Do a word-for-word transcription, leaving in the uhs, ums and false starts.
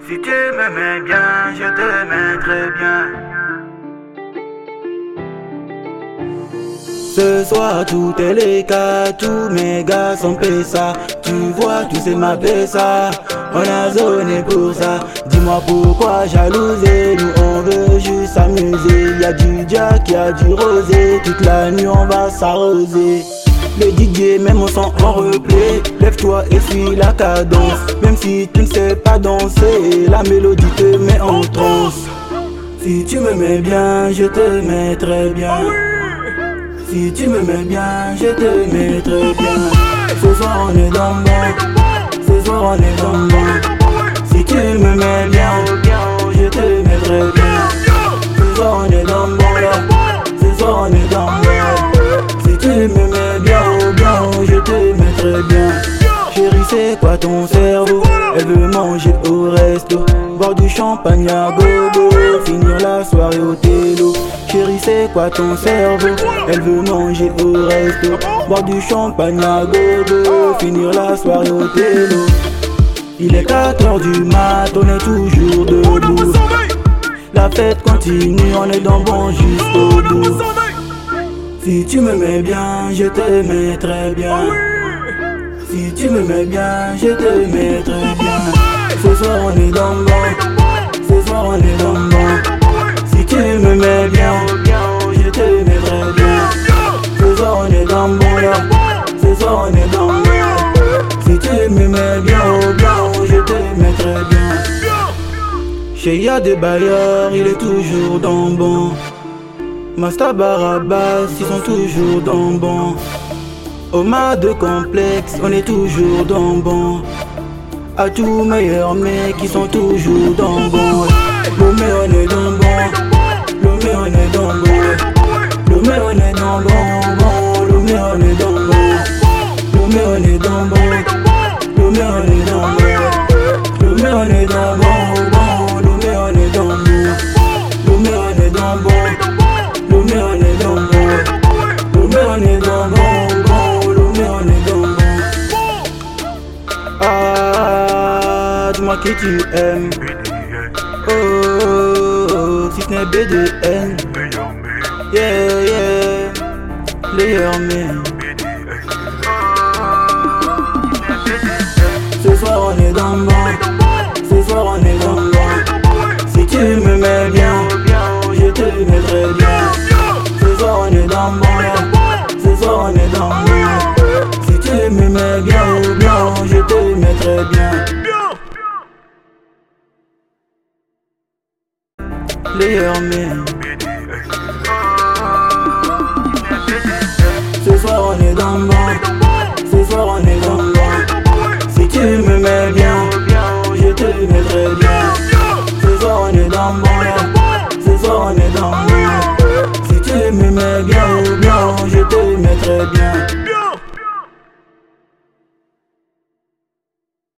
Si tu m'aimais bien, je te mettrais bien. Ce soir tout est les cas, tous mes gars sont pessa. Tu vois, tous c'est ma pessa. On a zoné pour ça. Dis-moi pourquoi jalouser. Nous on veut juste s'amuser. Y'a du Jack, y'a du rosé. Toute la nuit on va s'arroser. Le D J met mon son en replay. Lève-toi et suis la cadence. Même si tu ne sais pas danser, la mélodie te met en transe. Si tu me mets bien, je te mettrai bien. Si tu me mets bien, je te mettrai bien. Ce soir on est dans le bon. Ce soir on est dans le bon. Si tu me mets bien, je te mettrai bien. Ce soir on est dans le bon là. Ce soir on est dans le bon. Si tu me mets bien, oh bien, je te mettrai bien. Chérie, c'est quoi ton cerveau? Elle veut manger au resto, boire du champagne à gogo, finir la soirée au télo. Chérie, c'est quoi ton cerveau? Elle veut manger au resto, boire du champagne à gogo, finir la soirée au télo. Il est quatre heures du mat, on est toujours debout. La fête continue, on est dans bon jusqu'au bout. Si tu me mets bien, je te mettrai bien. Si tu me mets bien, je te mettrai bien. Ce soir on est dans le bon. Ce soir on est dans le bon. Si tu me mets bien, je te mettrai bien. Ce soir on est dans le bon là. Ce soir on est dans le bon. Si tu me mets bien, oh bien, je te mettrai bien. Chez y'a des bailleurs, il est toujours dans le bon. Master Barabas, ils sont toujours dans le bon. Omar de complexe, on est toujours dans le bon. À tous meilleurs mecs, ils sont toujours dans le bon. L'homme on est dans le bon. L'homme on est dans le bon. L'homme on est dans le bon. L'homme on est dans le bon. L'homme on est dans le bon. L'homme on est dans le bon. L'homme on est dans le bon. L'homme on est dans le bon. L'homme on est dans le bon. L'homme on est dans le bon. L'homme on est dans le bon. Ah, dis-moi qui tu aimes. Oh, oh, oh, si ce n'est B D N. Yeah, yeah, player man. Ce soir on est dans le bon. Ce soir on est dans le bon. Si tu me mets bien, je te mettrai bien. Ce soir on est dans le bon là. Ce soir on est dans le bon. Si tu me mets bien, oh bien, je te mettrai bien. Player man. Ce soir on